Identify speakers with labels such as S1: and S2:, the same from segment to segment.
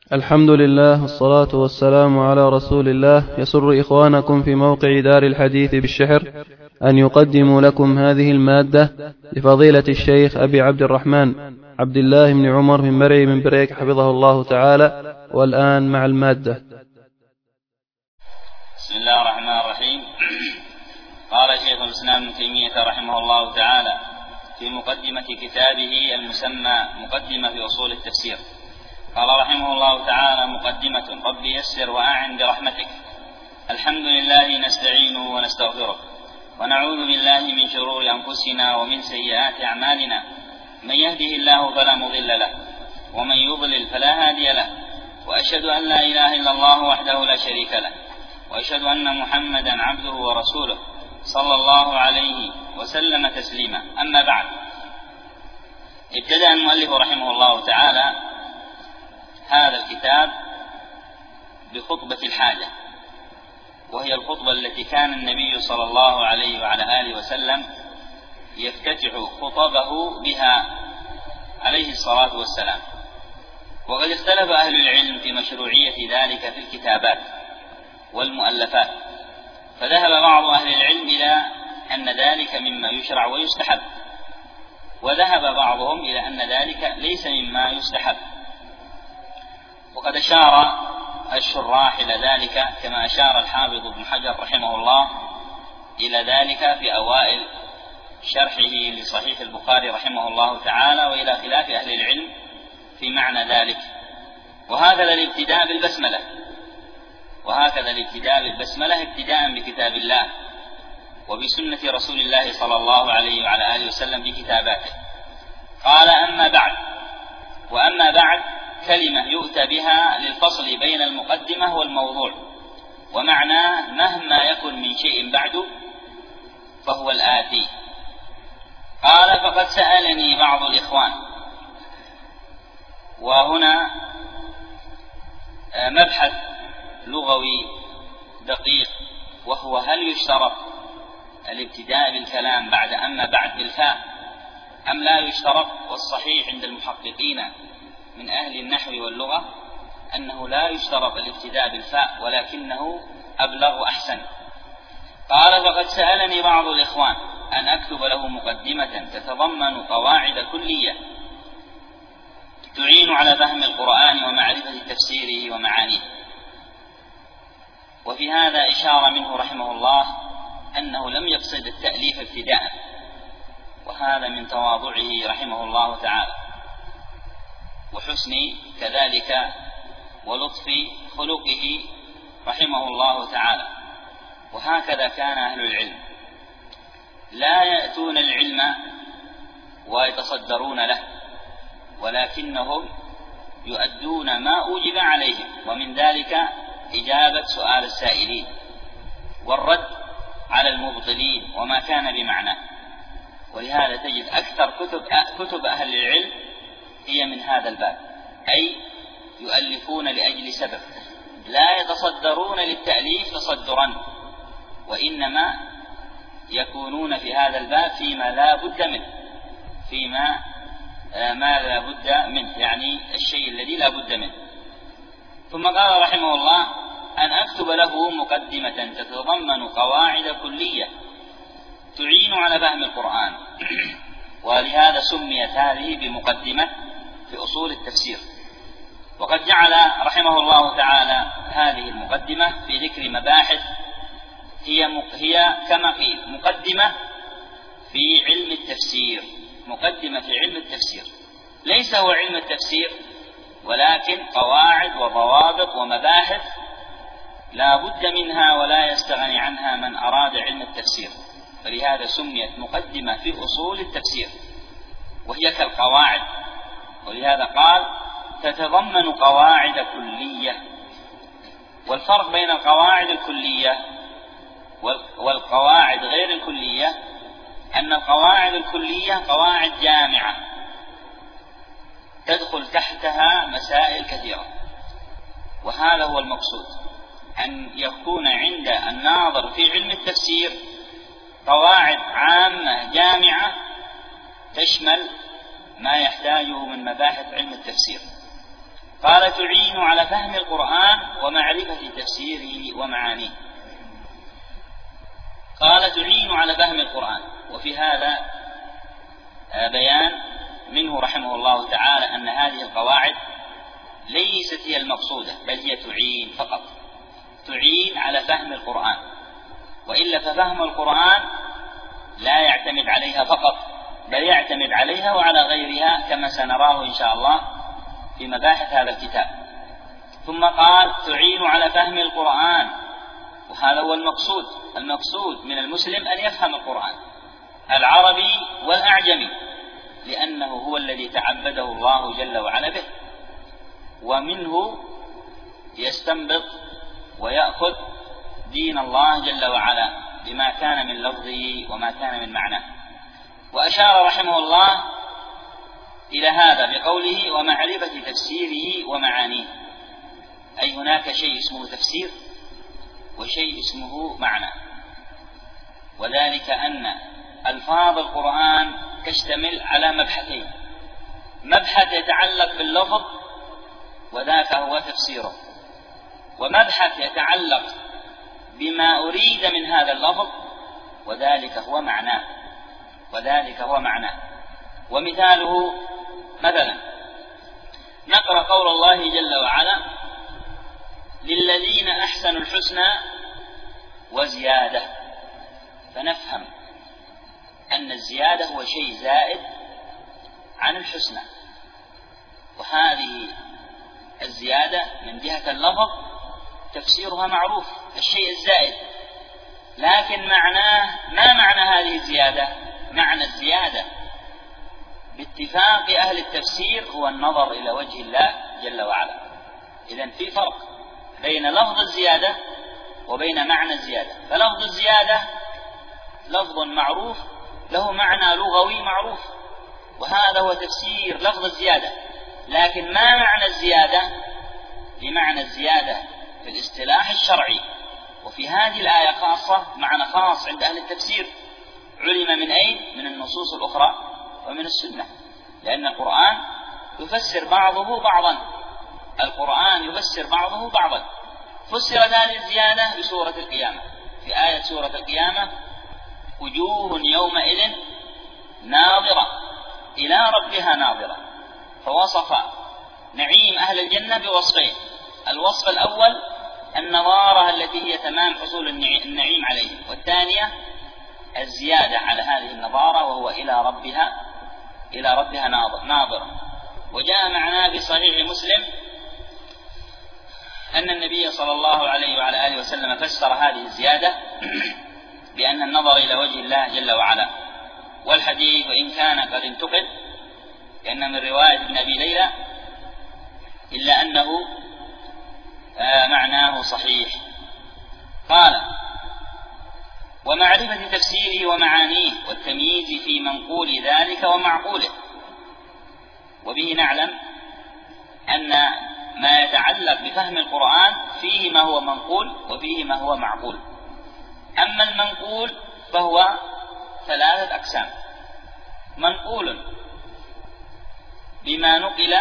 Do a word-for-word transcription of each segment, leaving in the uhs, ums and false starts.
S1: الحمد لله والصلاة والسلام على رسول الله. يسر إخوانكم في موقع دار الحديث بالشحر أن يقدموا لكم هذه المادة لفضيلة الشيخ أبي عبد الرحمن عبد الله بن عمر بن مرعي من بريك حفظه الله تعالى. والآن مع المادة.
S2: بسم الله الرحمن الرحيم. قال شيخ الإسلام ابن تيمية رحمه الله تعالى في مقدمة كتابه المسمى مقدمة في أصول التفسير، قال رحمه الله تعالى: مقدمة. رب يسر وأعن برحمتك. الحمد لله نستعينه ونستغفره ونعوذ بالله من شرور أنفسنا ومن سيئات أعمالنا، من يهده الله فلا مضل له ومن يضلل فلا هادي له، وأشهد أن لا إله إلا الله وحده لا شريك له، وأشهد أن محمدا عبده ورسوله صلى الله عليه وسلم تسليما. أما بعد، ابتدأ المؤلف رحمه الله تعالى هذا الكتاب بخطبة الحاجة، وهي الخطبة التي كان النبي صلى الله عليه وعلى آله وسلم يفتتح خطبه بها عليه الصلاة والسلام. وقد اختلف أهل العلم في مشروعية ذلك في الكتابات والمؤلفات، فذهب بعض أهل العلم إلى أن ذلك مما يشرع ويستحب، وذهب بعضهم إلى أن ذلك ليس مما يستحب. وقد أشار الشراح إلى ذلك كما أشار الحافظ ابن حجر رحمه الله إلى ذلك في أوائل شرحه لصحيح البخاري رحمه الله تعالى، وإلى خلاف أهل العلم في معنى ذلك. وهكذا الابتداء بالبسملة وهكذا الابتداء بالبسملة ابتداء بكتاب الله وبسنة رسول الله صلى الله عليه وعلى آله وسلم بكتاباته. قال: أما بعد. وأما بعد كلمة يؤتى بها للفصل بين المقدمة والموضوع، ومعناه مهما يكن من شيء بعد فهو الآتي. قال: فقد سألني بعض الإخوان. وهنا مبحث لغوي دقيق، وهو هل يشترط الابتداء بالكلام بعد أما بعد بالفاء أم لا يشترط؟ والصحيح عند المحققين من أهل النحو واللغة أنه لا يشترط الابتداء بالفاء، ولكنه أبلغ أحسن. قال: فقد سألني بعض الإخوان أن أكتب له مقدمة تتضمن قواعد كلية تعين على فهم القرآن ومعرفة تفسيره ومعانيه. وفي هذا إشارة منه رحمه الله أنه لم يقصد التأليف ابتداء، وهذا من تواضعه رحمه الله تعالى وحسن كذلك ولطف خلقه رحمه الله تعالى. وهكذا كان أهل العلم، لا يأتون العلم ويتصدرون له، ولكنهم يؤدون ما أوجب عليهم، ومن ذلك إجابة سؤال السائلين والرد على المبطلين وما كان بمعناه. ولهذا تجد أكثر كتب كتب أهل العلم هي من هذا الباب، أي يؤلفون لأجل سبب، لا يتصدرون للتأليف تصدرا، وإنما يكونون في هذا الباب فيما لا بد منه فيما ما لا بد منه يعني الشيء الذي لا بد منه. ثم قال رحمه الله: أن أكتب له مقدمة تتضمن قواعد كلية تعين على فهم القرآن. ولهذا سميت هذه بمقدمة في أصول التفسير. وقد جعل رحمه الله تعالى هذه المقدمة في ذكر مباحث هي هي كما قيل مقدمة في علم التفسير. مقدمة في علم التفسير ليس هو علم التفسير، ولكن قواعد وضوابط ومباحث لا بد منها ولا يستغني عنها من أراد علم التفسير، فلهذا سميت مقدمة في أصول التفسير، وهي كالقواعد. ولهذا قال: تتضمن قواعد كلية. والفرق بين القواعد الكلية والقواعد غير الكلية أن القواعد الكلية قواعد جامعة تدخل تحتها مسائل كثيرة، وهذا هو المقصود، أن يكون عند الناظر في علم التفسير قواعد عامة جامعة تشمل ما يحتاجه من مباحث علم التفسير. قال تعين على فهم القرآن ومعرفة تفسيره ومعانيه. قال تعين على فهم القرآن، وفي هذا بيان منه رحمه الله تعالى أن هذه القواعد ليست هي المقصودة، بل هي تعين فقط، تعين على فهم القرآن، وإلا ففهم القرآن لا يعتمد عليها فقط، بل يعتمد عليها وعلى غيرها كما سنراه إن شاء الله في مباحث هذا الكتاب. ثم قال تعين على فهم القرآن، وهذا هو المقصود، المقصود من المسلم أن يفهم القرآن العربي والأعجمي، لأنه هو الذي تعبده الله جل وعلا به، ومنه يستنبط ويأخذ دين الله جل وعلا بما كان من لفظه وما كان من معناه. وأشار رحمه الله إلى هذا بقوله ومعرفة تفسيره ومعانيه، أي هناك شيء اسمه تفسير وشيء اسمه معنى، وذلك أن ألفاظ القرآن تشتمل على مبحثين: مبحث يتعلق باللفظ وذاك هو تفسيره، ومبحث يتعلق بما أريد من هذا اللفظ وذلك هو معناه، وذلك هو معناه. ومثاله مثلا نقرأ قول الله جل وعلا للذين أحسنوا الحسنى وزيادة، فنفهم أن الزيادة هو شيء زائد عن الحسنى، وهذه الزيادة من جهة اللفظ تفسيرها معروف، الشيء الزائد، لكن معناه ما معنى هذه الزيادة؟ معنى الزيادة باتفاق أهل التفسير هو النظر إلى وجه الله جل وعلا. إذن في فرق بين لفظ الزيادة وبين معنى الزيادة. فلفظ الزيادة لفظ معروف له معنى لغوي معروف، وهذا هو تفسير لفظ الزيادة. لكن ما معنى الزيادة؟ بمعنى الزيادة في الاصطلاح الشرعي، وفي هذه الآية خاصة معنى خاص عند أهل التفسير، علم من أين؟ من النصوص الأخرى ومن السنة، لأن القرآن يفسر بعضه بعضا، القرآن يفسر بعضه بعضا. فسرت هذه الزيادة بسورة القيامة، في آية سورة القيامة وجوه يومئذ ناظرة إلى ربها ناظرة، فوصف نعيم أهل الجنة بوصفين: الوصف الأول النظارة التي هي تمام حصول النعيم عليهم، والثانية الزيادة على هذه النظارة وهو إلى ربها إلى ربها ناظرة. وجاء معنا في صحيح مسلم أن النبي صلى الله عليه وعلى آله وسلم فسر هذه الزيادة بأن النظر إلى وجه الله جل وعلا. والحديث وإن كان قد انتقد لأن من رواية ابن أبي ليلى إلا أنه آه معناه صحيح. قال ومعرفة تفسيره ومعانيه والتمييز في منقول ذلك ومعقوله. وبه نعلم أن ما يتعلق بفهم القرآن فيه ما هو منقول وفيه ما هو معقول. أما المنقول فهو ثلاثة أقسام: منقول بما نقل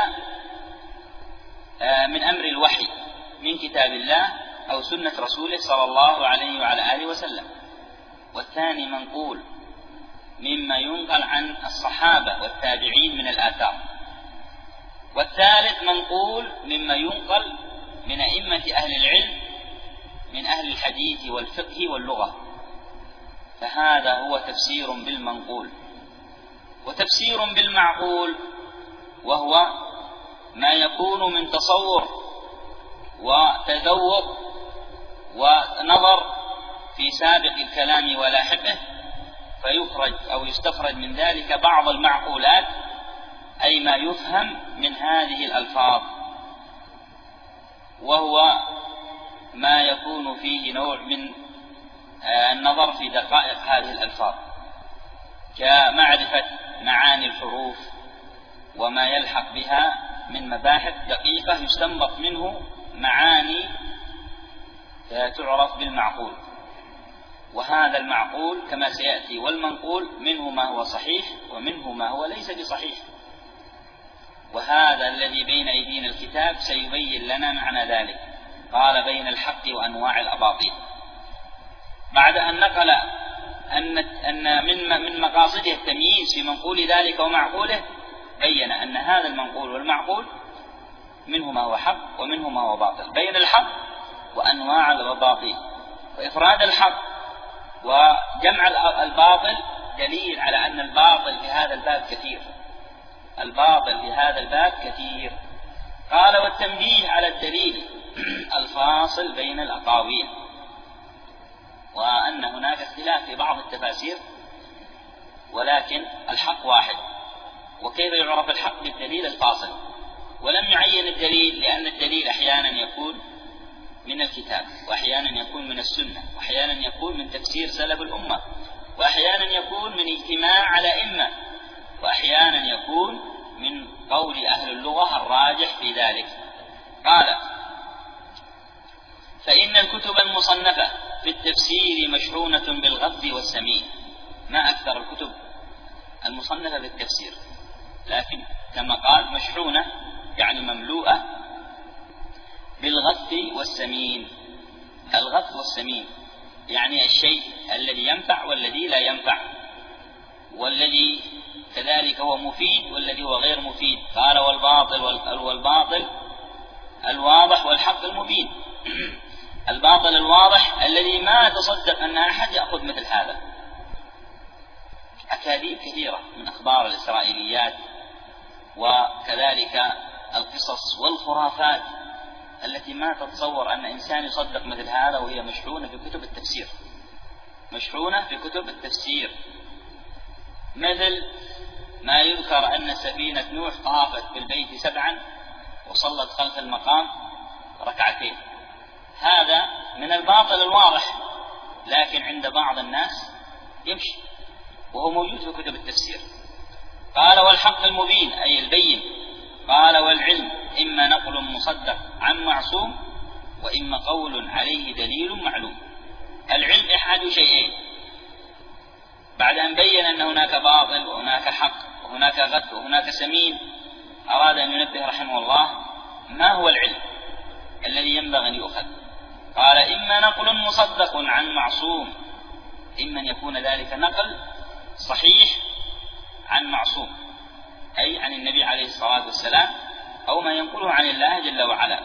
S2: من أمر الوحي من كتاب الله أو سنة رسوله صلى الله عليه وعلى آله وسلم، والثاني منقول مما ينقل عن الصحابة والتابعين من الآثار، والثالث منقول مما ينقل من أئمة أهل العلم من أهل الحديث والفقه واللغة. فهذا هو تفسير بالمنقول. وتفسير بالمعقول وهو ما يكون من تصور وتذوق ونظر في سابق الكلام ولاحقه، فيخرج أو يستخرج من ذلك بعض المعقولات، أي ما يفهم من هذه الألفاظ، وهو ما يكون فيه نوع من النظر في دقائق هذه الألفاظ كمعرفة معاني الحروف وما يلحق بها من مباحث دقيقة يستنبط منه معاني تعرف بالمعقول. وهذا المعقول كما سيأتي، والمنقول منه ما هو صحيح ومنه ما هو ليس بصحيح. وهذا الذي بين أيدينا الكتاب سيبين لنا معنى ذلك. قال بين الحق وأنواع الأباطيل. بعد أن نقل أن أن من من مقاصده التمييز في منقول ذلك ومعقوله، بين أن هذا المنقول والمعقول منه ما هو حق ومنه ما هو باطل، بين الحق وأنواع الأباطيل. وإفراد الحق وجمع الباطل دليل على أن الباطل في هذا الباب كثير، الباطل في هذا الباب كثير. قال والتنبيه على الدليل الفاصل بين الأقاويل، وأن هناك اختلاف في بعض التفاسير ولكن الحق واحد. وكيف يعرف الحق بالدليل الفاصل؟ ولم يعين الدليل، لأن الدليل أحيانا يكون من الكتاب، وأحيانا يكون من السنة، وأحيانا يكون من تفسير سلف الأمة، وأحيانا يكون من اجتماع على إمة، وأحيانا يكون من قول أهل اللغة الراجح في ذلك. قال فإن الكتب المصنفة في التفسير مشحونة بالغث والسمين. ما أكثر الكتب المصنفة في التفسير، لكن كما قال مشحونة يعني مملوءة بالغث والسمين. الغث والسمين يعني الشيء الذي ينفع والذي لا ينفع، والذي كذلك هو مفيد والذي هو غير مفيد. قال والباطل والباطل الواضح والحق المبين. الباطل الواضح الذي ما تصدق أن أحد يأخذ مثل هذا. أكاذيب كثيرة من أخبار الإسرائيليات، وكذلك القصص والخرافات التي ما تتصور أن إنسان يصدق مثل هذا، وهي مشحونة في كتب التفسير، مشحونة في كتب التفسير. مثل ما يذكر أن سفينة نوح طافت بالبيت سبعا وصلت خلف المقام ركعتين. هذا من الباطل الواضح، لكن عند بعض الناس يمشي وهو موجود في كتب التفسير. قال والحق المبين أي البين. قال والعلم إما نقل مصدق عن معصوم، وإما قول عليه دليل معلوم. العلم أحد شيئين، بعد أن بين أن هناك باطل وهناك حق وهناك غث وهناك سمين، أراد أن ينبه رحمه الله ما هو العلم الذي ينبغي أن يؤخذ. قال إما نقل مصدق عن معصوم، إما أن يكون ذلك نقل صحيح عن معصوم، أي عن النبي عليه الصلاة والسلام، أو ما ينقله عن الله جل وعلا.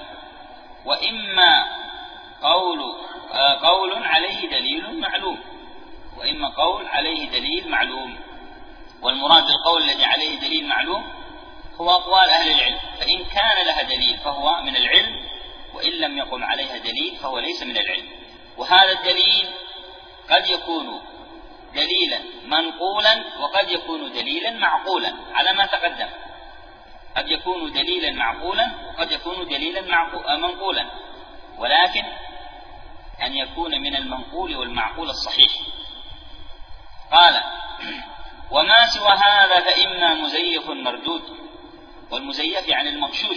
S2: وإما قول آه قول عليه دليل معلوم، وإما قول عليه دليل معلوم. والمراد بالقول الذي عليه دليل معلوم هو أقوال أهل العلم، فإن كان لها دليل فهو من العلم، وإن لم يقم عليها دليل فهو ليس من العلم. وهذا الدليل قد يكون دليلا منقولا وقد يكون دليلا معقولا على ما تقدم. قد يكون دليلا معقولا وقد يكون دليلا منقولا، ولكن أن يكون من المنقول والمعقول الصحيح. قال وما سوى هذا فإما مزيف مردود. والمزيف يعني المغشوش،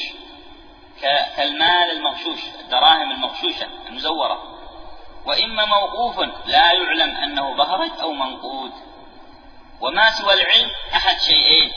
S2: كالمال المغشوش، الدراهم المغشوشة المزورة. وإما موقوف لا يعلم أنه بهرج أو منقود. وما سوى العلم أحد شيئين،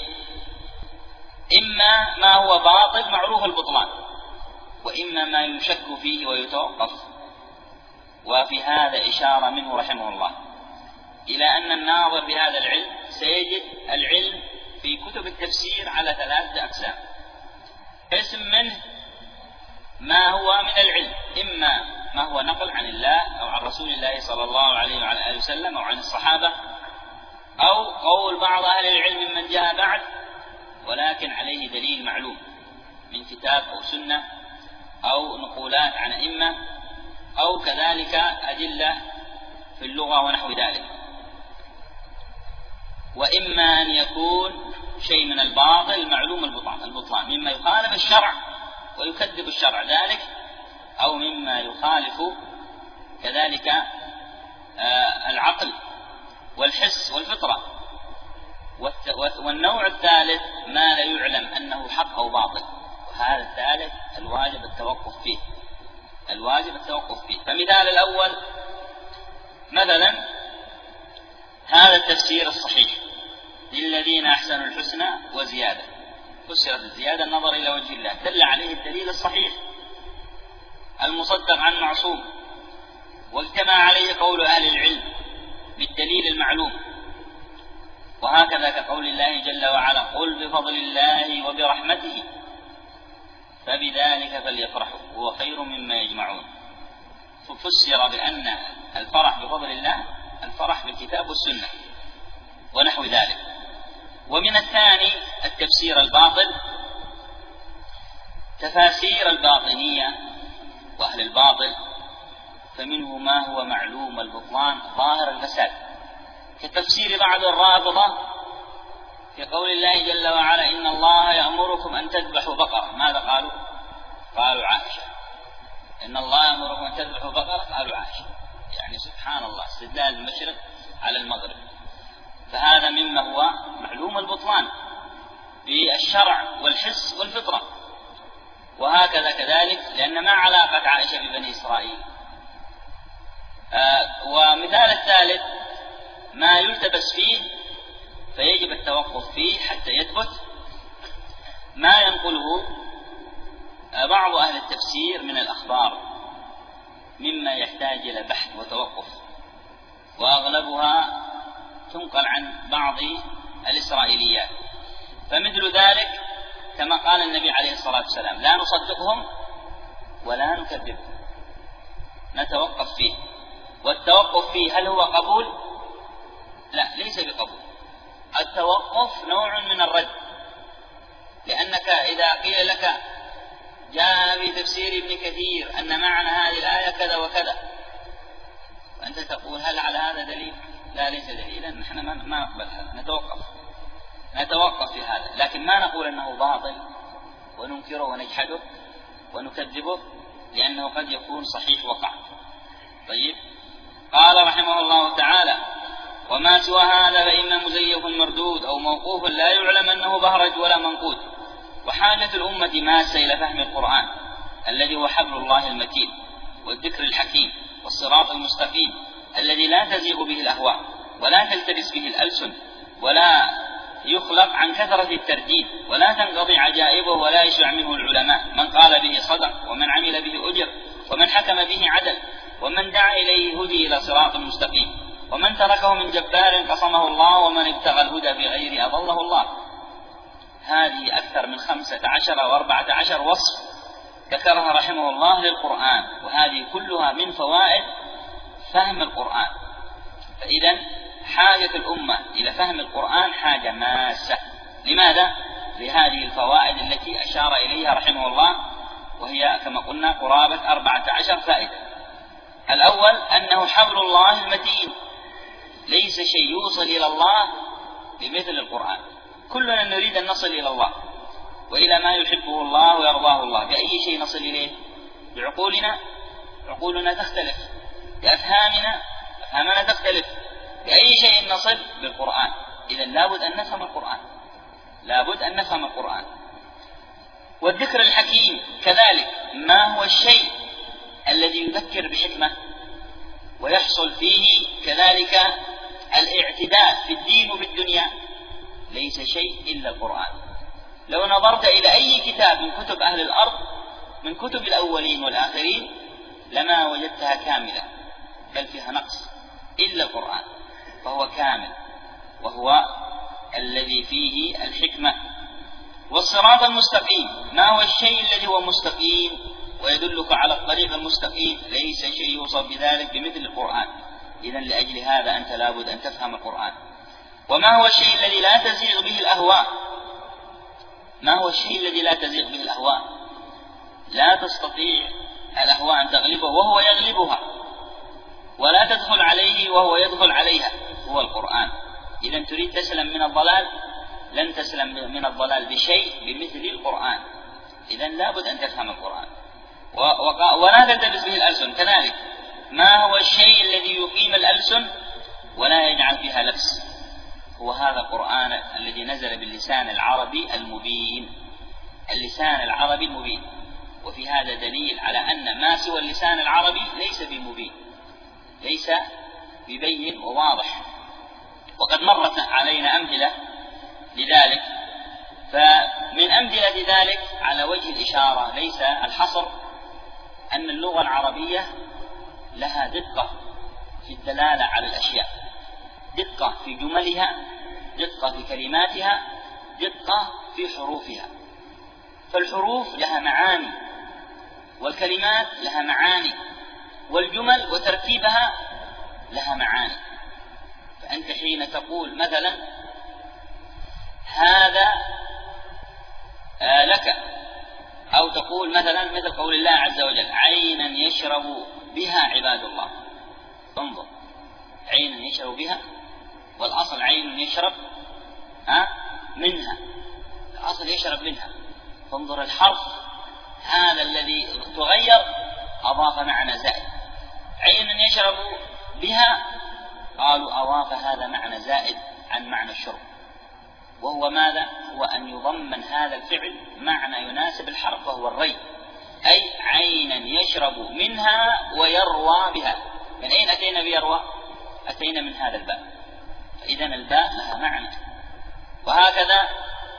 S2: إما ما هو باطل معروف البطلان، وإما ما يشك فيه ويتوقف. وفي هذا إشارة منه رحمه الله إلى أن الناظر بهذا العلم سيجد العلم في كتب التفسير على ثلاثة أقسام. قسم منه ما هو من العلم، إما ما هو نقل عن الله أو عن رسول الله صلى الله عليه وعلى آله وسلم أو عن الصحابة، أو قول بعض أهل العلم من جاء بعد ولكن عليه دليل معلوم من كتاب أو سنة، أو نقولات عن أئمة، أو كذلك أدلة في اللغة ونحو ذلك. وإما أن يكون شيء من الباطل معلوم البطلان مما يخالف الشرع ويكذب الشرع ذلك، أو مما يخالف كذلك آه العقل والحس والفطرة. والنوع الثالث ما لا يعلم أنه حق أو باطل، وهذا الثالث الواجب التوقف فيه، الواجب التوقف فيه. فمثال الأول مثلا هذا التفسير الصحيح للذين أحسنوا الحسنى وزيادة، فسرت الزيادة النظر إلى وجه الله، دل عليه الدليل الصحيح المصدق عن معصوم، واجتمع عليه قول أهل العلم بالدليل المعلوم. وهكذا كقول الله جل وعلا: قل بفضل الله وبرحمته فبذلك فليفرحوا هو خير مما يجمعون. ففسر بأن الفرح بفضل الله الفرح بالكتاب والسنة ونحو ذلك. ومن الثاني التفسير الباطل، تفاسير الباطنية وأهل الباطل، فمنه ما هو معلوم البطلان ظاهر الفساد، كتفسير بعض الرافضة في قول الله جل وعلا: إن الله يأمركم أن تذبحوا بقرة. ماذا قالوا؟ قالوا عائشة. إن الله يأمركم أن تذبحوا بقرة، قالوا عائشة. يعني سبحان الله، استدلال المشرق على المغرب. فهذا مما هو معلوم البطلان بالشرع والحس والفطرة. وهكذا كذلك، لأن ما علاقة عائشة ببني إسرائيل. آه ومثال الثالث ما يلتبس فيه فيجب التوقف فيه حتى يثبت، ما ينقله بعض أهل التفسير من الأخبار مما يحتاج إلى بحث وتوقف، وأغلبها تنقل عن بعض الإسرائيليات. فمثل ذلك كما قال النبي عليه الصلاة والسلام: لا نصدقهم ولا نكذبهم، نتوقف فيه. والتوقف فيه هل هو قبول؟ لا، ليس بقبول. التوقف نوع من الرد، لأنك إذا قيل لك جاء في تفسير ابن كثير أن معنى هذه الآية كذا وكذا، وأنت تقول هل على هذا دليل؟ لا، ليس دليلا، نحن ما نقبل هذا، نتوقف نتوقف في هذا، لكن ما نقول أنه باطل وننكره ونجحده ونكذبه، لأنه قد يكون صحيح وقع. طيب، قال رحمه الله تعالى: وما سوى هذا فإما مزيف مردود أو موقوف لا يعلم أنه بهرج ولا منقود. وحاجة الأمة ماسة إلى فهم القرآن الذي هو حبل الله المتين والذكر الحكيم والصراط المستقيم الذي لا تزيغ به الأهواء ولا تلتبس به الألسن ولا يخلق عن كثرة الترديد ولا تنقضي عجائبه ولا يشبع منه العلماء. من قال به صدق، ومن عمل به أجر، ومن حكم به عدل، ومن دعا إليه هدي إلى صراط مستقيم، ومن تركه من جبار قصمه الله، ومن ابتغى الهدى بغير أضله الله. هذه أكثر من خمسة عشر أو أربعة عشر وصف ذكرها رحمه الله للقرآن، وهذه كلها من فوائد فهم القرآن. فإذا حاجة الأمة إلى فهم القرآن حاجة ماسة. لماذا؟ لهذه الفوائد التي أشار إليها رحمه الله، وهي كما قلنا قرابة أربعة عشر فائدة. الأول أنه حبل الله المتين، ليس شيء يوصل إلى الله بمثل القرآن. كلنا نريد أن نصل إلى الله وإلى ما يحبه الله ويرضاه الله. بأي شيء نصل إليه؟ بعقولنا؟ عقولنا تختلف. بأفهامنا؟ أفهامنا تختلف. بأي شيء نصل؟ بالقرآن. إذا لابد أن نفهم القرآن، لابد أن نفهم القرآن. والذكر الحكيم كذلك، ما هو الشيء الذي يذكر بحكمة ويحصل فيه كذلك الاعتداء في الدين وفي الدنيا؟ ليس شيء إلا القرآن. لو نظرت إلى أي كتاب من كتب أهل الأرض من كتب الأولين والآخرين لما وجدتها كاملة، بل فيها نقص، إلا القرآن، فهو كامل، وهو الذي فيه الحكمة. والصراط المستقيم، ما هو الشيء الذي هو مستقيم ويدلك على الطريق المستقيم؟ ليس شيء يوصف بذلك بمثل القرآن. إذن لأجل هذا أنت لابد أن تفهم القرآن. وما هو الشيء الذي لا تزيغ به الأهواء؟ ما هو الشيء الذي لا تزيغ به الأهواء؟ لا تستطيع الأهواء أن تغلبه وهو يغلبها، ولا تدخل عليه وهو يدخل عليها، هو القرآن. إذن تريد تسلم من الضلال، لن تسلم من الضلال بشيء بمثل القرآن. إذن لابد أن تفهم القرآن. ولا تلتبس به الألسن كذلك، ما هو الشيء الذي يقيم الألسن ولا يجعل فيها لبس؟ هو هذا القرآن الذي نزل باللسان العربي المبين، اللسان العربي المبين. وفي هذا دليل على أن ما سوى اللسان العربي ليس بمبين، ليس ببين وواضح. وقد مرت علينا أمثلة لذلك فمن أمثلة ذلك على وجه الإشارة ليس الحصر أن اللغة العربية لها دقة في الدلالة على الأشياء، دقة في جملها، دقة في كلماتها، دقة في حروفها. فالحروف لها معاني، والكلمات لها معاني، والجمل وترتيبها لها معاني. فأنت حين تقول مثلا هذا آه لك، أو تقول مثلا مثل قول الله عز وجل عينا يشرب بها عباد الله. انظر، عينا يشرب بها، والأصل عين يشرب ها منها، الأصل يشرب منها. فانظر الحرف هذا الذي تغير أضاف معنى زائد. عينا يشرب بها قالوا أضاف هذا معنى زائد عن معنى الشرب، وهو ماذا؟ هو أن يضمن هذا الفعل معنى يناسب الحرف وهو الري، أي عينا يشرب منها ويروى بها. من أين أتينا بيروى؟ أتينا من هذا الباء، فإذا الباء لها معنى. وهكذا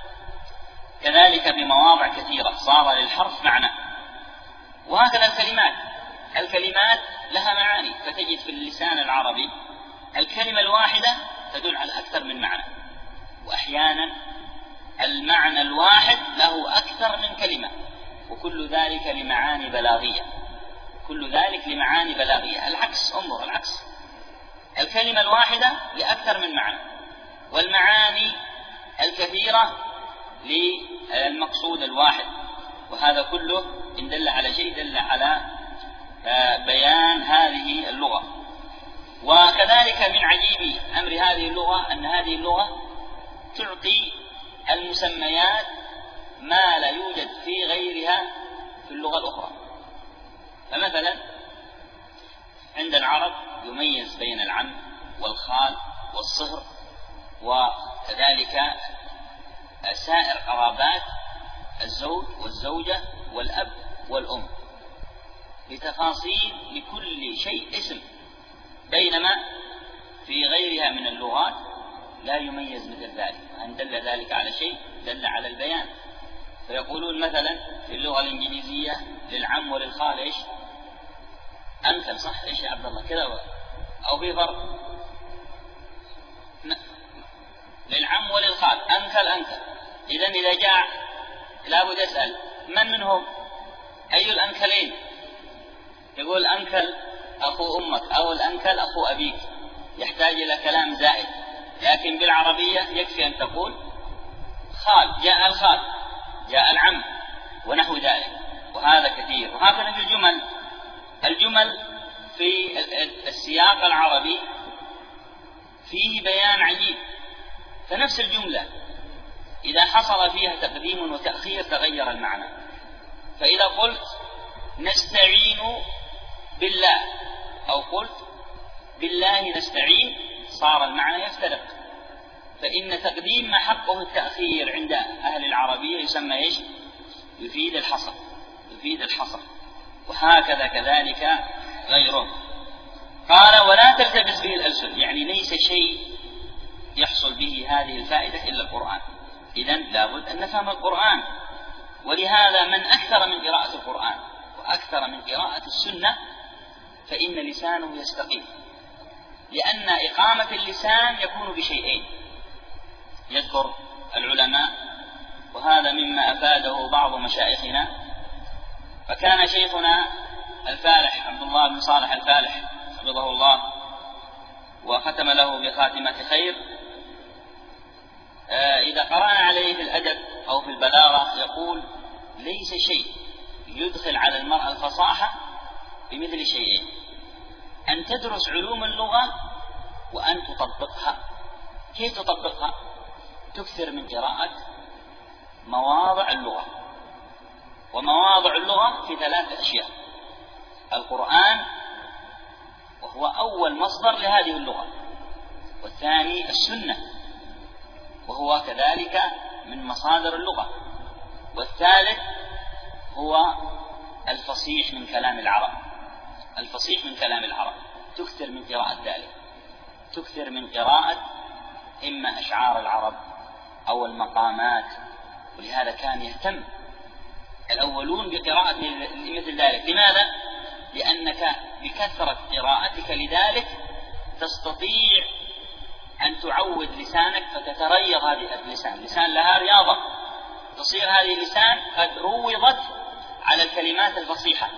S2: كذلك بمواضع كثيرة صار للحرف معنى. وهكذا الكلمات، الكلمات لها معاني، فتجد في اللسان العربي الكلمة الواحدة تدل على أكثر من معنى، وأحيانا المعنى الواحد له أكثر من كلمة، وكل ذلك لمعاني بلاغية، كل ذلك لمعاني بلاغية. العكس، انظر العكس، الكلمة الواحدة لأكثر من معنى، والمعاني الكثيرة للمقصود الواحد. وهذا كله إن دل على شيء دل على بيان هذه اللغة. وكذلك من عجيب أمر هذه اللغة أن هذه اللغة تعطي المسميات ما لا يوجد في غيرها في اللغة الأخرى. فمثلا عند العرب يميز بين العم والخال والصهر، وكذلك سائر قرابات الزوج والزوجة والأب والأم، بتفاصيل لكل شيء اسم، بينما في غيرها من اللغات لا يميز مثل ذلك. أن دل ذلك على شيء دل على البيان. فيقولون مثلا في اللغة الإنجليزية للعم وللخال إيش؟ أنكل، صح؟ إيش يا عبد الله كذا؟ أو في فرق؟ للعم وللخال أنكل أنكل. إذن إذا جاء لابد يسأل من منهم؟ أي الأنكلين؟ يقول أنكل أخو أمك أو الأنكل أخو أبيك، يحتاج إلى كلام زائد. لكن بالعربية يكفي أن تقول خال، جاء الخال، جاء العم، ونحو ذلك. وهذا كثير. وهكذا في الجمل، الجمل في السياق العربي فيه بيان عجيب. فنفس الجملة إذا حصل فيها تقديم وتأخير تغير المعنى. فإذا قلت نستعين بالله أو قلت بالله نستعين صار المعنى يفترق. فإن تقديم ما حقه التأخير عند أهل العربية يسمى إيش؟ يفيد الحصر، يفيد الحصر. وهكذا كذلك غيره. قال ولا تلتبس به الألسن، يعني ليس شيء يحصل به هذه الفائدة إلا القرآن. إذن لابد أن نفهم القرآن. ولهذا من أكثر من قراءة القرآن وأكثر من قراءة السنة فإن لسانه يستقيم، لأن إقامة اللسان يكون بشيئين. يذكر العلماء، وهذا مما أفاده بعض مشايخنا. فكان شيخنا الفالح عبد الله بن صالح الفالح حفظه الله وختم له بخاتمة خير، إذا قرأنا عليه في الأدب أو في البلاغة يقول ليس شيء يدخل على المرأة الفصاحة بمثل شيئين: أن تدرس علوم اللغة وأن تطبقها. كيف تطبقها؟ تكثر من قراءة مواضع اللغة. ومواضع اللغة في ثلاث أشياء: القرآن وهو أول مصدر لهذه اللغة، والثاني السنة وهو كذلك من مصادر اللغة، والثالث هو الفصيح من كلام العرب. الفصيح من كلام العرب تكثر من قراءة ذلك، تكثر من قراءة إما أشعار العرب أو المقامات ولهذا كان يهتم الأولون بقراءة مثل ذلك. لماذا؟ لأنك بكثرة قراءتك لذلك تستطيع أن تعود لسانك فتتريض هذه اللسان، لسان لها رياضة، تصير هذه اللسان قد روضت على الكلمات الفصيحة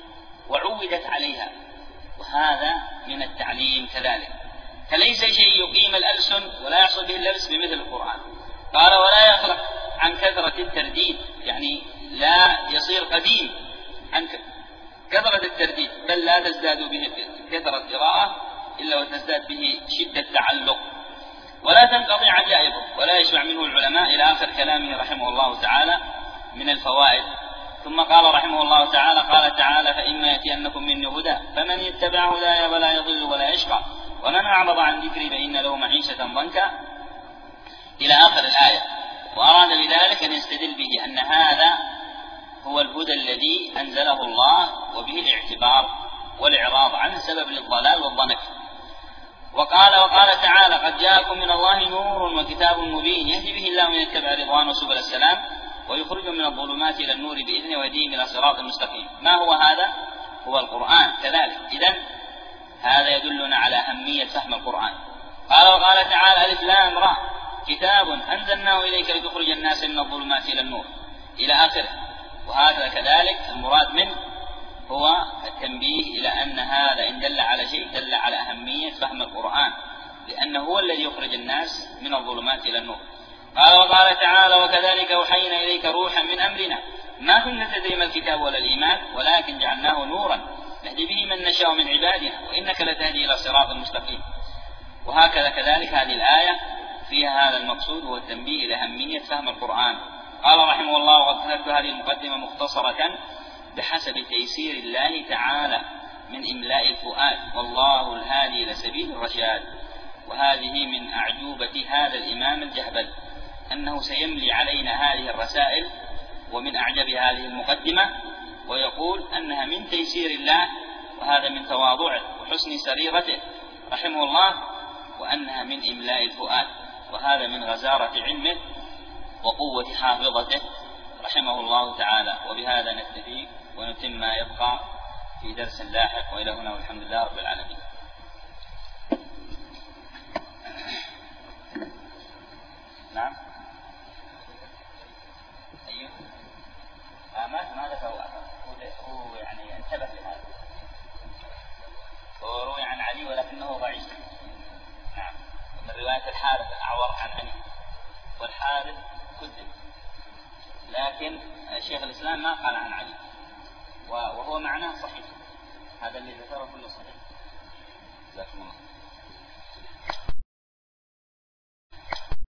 S2: وعودت عليها، وهذا من التعليم كذلك. فليس شيء يقيم الألسن ولا يحصل به اللبس بمثل القرآن. قال ولا يخلق عن كثرة الترديد، يعني لا يصير قديم عن كثرة الترديد، بل لا تزداد به كثرة قراءة إلا وتزداد به شدة تعلق، ولا تنقضي عجائبه، ولا يشبع منه العلماء، إلى آخر كلامه رحمه الله تعالى من الفوائد. ثم قال رحمه الله تعالى قال تعالى فإما يأتينكم مني هدى فمن يتبع هداي ولا يضل ولا يشقى ومن أعرض عن ذكري فإن له معيشة ضنكا إلى آخر الآية. وأراد بذلك أن يستدل به أن هذا هو الهدى الذي أنزله الله، وبه الاعتبار والإعراض عنه سبب للضلال والضنك. وقال وقال تعالى قد جاءكم من الله نور وكتاب مبين يهدي به الله من يتبع رضوانه سبل السلام ويخرجهم من الظلمات إلى النور بإذنه ويهديهم إلى صراط مستقيم. ما هو هذا؟ هو القرآن كذلك. إذن هذا يدلنا على أهمية فهم القرآن. قال وقال تعالى ألف لام را كتاب أنزلناه إليك لتخرج الناس من الظلمات إلى النور إلى آخره. وهذا كذلك المراد منه هو التنبيه إلى أن هذا إن دل على شيء دل على أهمية فهم القرآن، لأنه هو الذي يخرج الناس من الظلمات إلى النور. قال وقال تعالى وكذلك أوحينا إليك روحا من أمرنا ما كنت تدري ما الكتاب ولا الإيمان ولكن جعلناه نورا نهدي به من نشاء من عبادنا وإنك لتهدي إلى صراط مستقيم. وهكذا كذلك هذه الآية فيها هذا المقصود هو التنبيه إلى أهمية فهم القرآن. قال رحمه الله وقد ذكرت هذه المقدمة مختصرة بحسب تيسير الله تعالى من إملاء الفؤاد، والله الهادي إلى سبيل الرشاد. وهذه من أعجوبة هذا الإمام الجهبل أنه سيملي علينا هذه الرسائل، ومن أعجب هذه المقدمة ويقول أنها من تيسير الله، وهذا من تواضعه وحسن سريرته رحمه الله، وأنها من إملاء الفؤاد، وهذا من غزارة علمه وقوة حافظته رحمه الله تعالى. وبهذا نكتفي ونتم ما يبقى في درس لاحق، وإلى هنا والحمد لله رب العالمين. نعم أيوه آه ما ما ذكر هو يعني انتبه لهذا، هو روي عن علي ولكنه ضعيف. نعم من رواية الحارث الأعور عن علي، والحارث كذب، لكن شيخ الإسلام ما قال عن علي، وهو معناه صحيح، هذا اللي ذكره كله صحيح. جزاكم الله.